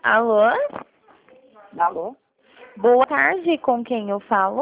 Alô? Alô? Boa tarde, com quem eu falo?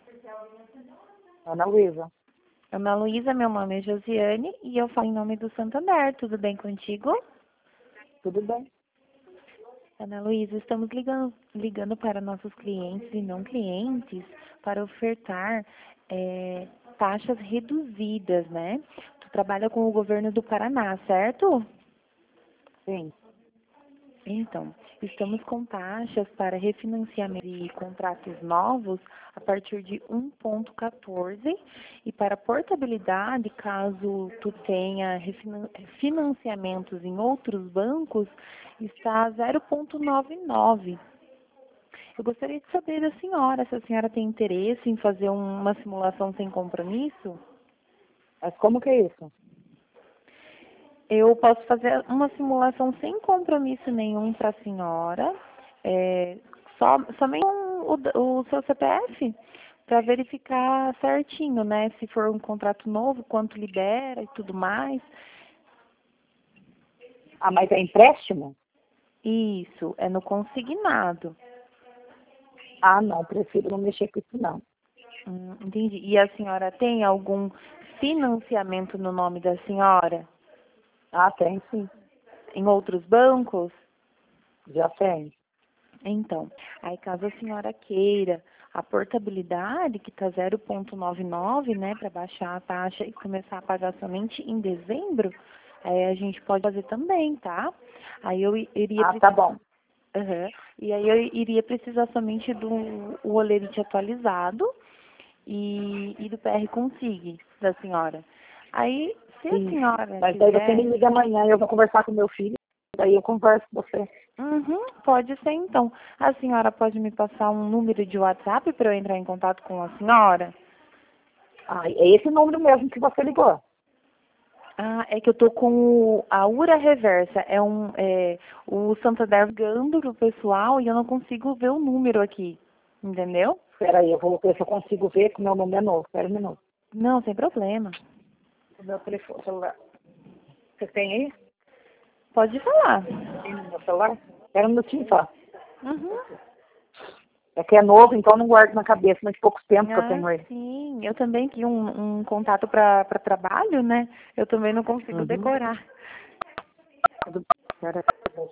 Ana Luísa. Ana Luísa, meu nome é Josiane e eu falo em nome do Santander. Tudo bem contigo? Tudo bem? Ana Luísa, estamos ligando para nossos clientes e não clientes para ofertar taxas reduzidas, né? Tu trabalha com o governo do Paraná, certo? Sim. Então, estamos com taxas para refinanciamento de contratos novos a partir de 1,14 e para portabilidade, caso tu tenha financiamentos em outros bancos, está a 0,99. Eu gostaria de saber da senhora, se a senhora tem interesse em fazer uma simulação sem compromisso. Mas como que é isso? Eu posso fazer uma simulação sem compromisso nenhum para a senhora, somente o seu CPF, para verificar certinho, né? Se for um contrato novo, quanto libera e tudo mais. Ah, mas é empréstimo? Isso, é no consignado. Ah, não, prefiro não mexer com isso, não. Entendi. E a senhora tem algum financiamento no nome da senhora Ah, tem sim. em outros bancos? Já tem. Então, aí caso a senhora queira a portabilidade, que está 0,99, né, para baixar a taxa e começar a pagar somente em dezembro, a gente pode fazer também, tá? Aí eu iria Ah, tá bom. Aham. E aí eu iria precisar somente do o olerite atualizado e do PR Consig da senhora. Aí, se a Sim. senhora Mas daí você me quiser. liga amanhã e eu vou conversar com meu filho. Daí eu converso com você. Uhum, pode ser então. A senhora pode me passar um número de WhatsApp para eu entrar em contato com a senhora? Ah, é esse número mesmo que você ligou. Ah, é que eu tô com a URA Reversa. O Santander ligando pro pessoal e eu não consigo ver o número aqui. Entendeu? Espera aí, eu vou ver se eu consigo ver que o meu nome é novo. Espera um minuto. Não, sem problema. O meu telefone, celular. Você tem aí? Pode falar. Tem no meu celular? Espera um minutinho só. Uhum. É que é novo, então eu não guardo na cabeça, mas de pouco tempo que eu Ah, tenho ele. sim. Eu também tinha um contato para trabalho, né? Eu também não consigo Uhum. decorar. Tudo bem. Espera aí.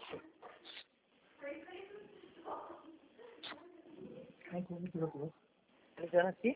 Ai, como que eu vou? Ligando aqui?